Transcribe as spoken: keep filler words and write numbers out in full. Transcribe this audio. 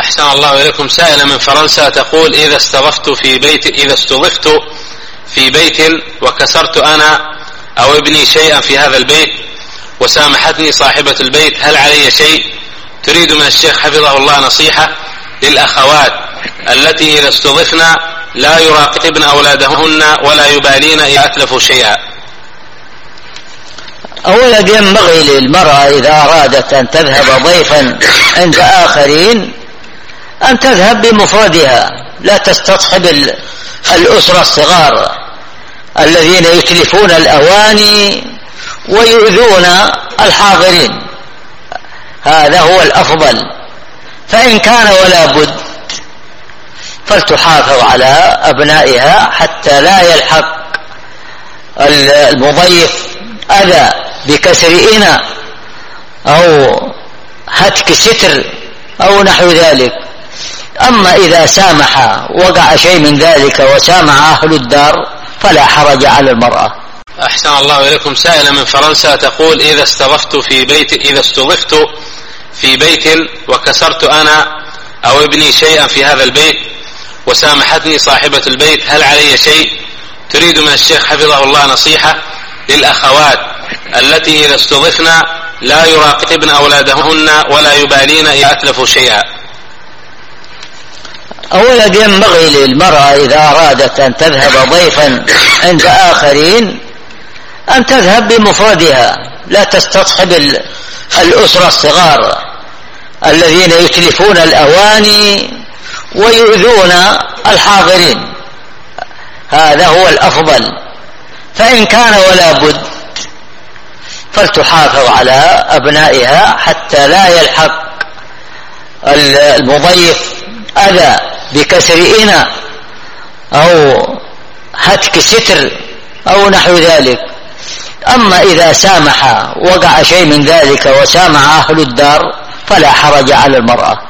أحسن الله إليكم. سائلة من فرنسا تقول: إذا استضفت في بيت إذا استضفت في بيت وكسرت أنا أو ابني شيئا في هذا البيت وسامحتني صاحبة البيت، هل علي شيء؟ تريد من الشيخ حفظه الله نصيحة للأخوات التي إذا استضفنا لا يراقبن أولادهن ولا يبالين إذا أتلفوا شيئا. أولا ينبغي للمرأة إذا أرادت أن تذهب ضيفا عند آخرين أن تذهب بمفردها، لا تستصحب الأسرة الصغار الذين يتلفون الأواني ويؤذون الحاضرين، هذا هو الأفضل. فإن كان ولا بد فلتحافظ على أبنائها حتى لا يلحق المضيف أذى بكسر إناء أو هتك ستر أو نحو ذلك. أما إذا سامح وقع شيء من ذلك وسامح أهل الدار فلا حرج على المرأة. أحسن الله إليكم. سائلة من فرنسا تقول: إذا استضفت في بيت إذا استضفت في بيت وكسرت أنا أو ابني شيئا في هذا البيت وسامحتني صاحبة البيت، هل علي شيء؟ تريد من الشيخ حفظه الله نصيحة للأخوات التي إذا استضفنا لا يراقبن أولادهن ولا يبالين إذا أتلفوا شيئا. أولا ينبغي للمرأة إذا أرادت أن تذهب ضيفا عند آخرين أن تذهب بمفردها، لا تستصحب الأسرة الصغار الذين يتلفون الأواني ويؤذون الحاضرين، هذا هو الأفضل. فإن كان ولا بد فلتحافظ على أبنائها حتى لا يلحق المضيف أذى بكسر إناء أو هتك ستر أو نحو ذلك. أما إذا سامح وقع شيء من ذلك وسامح أهل الدار فلا حرج على المرأة.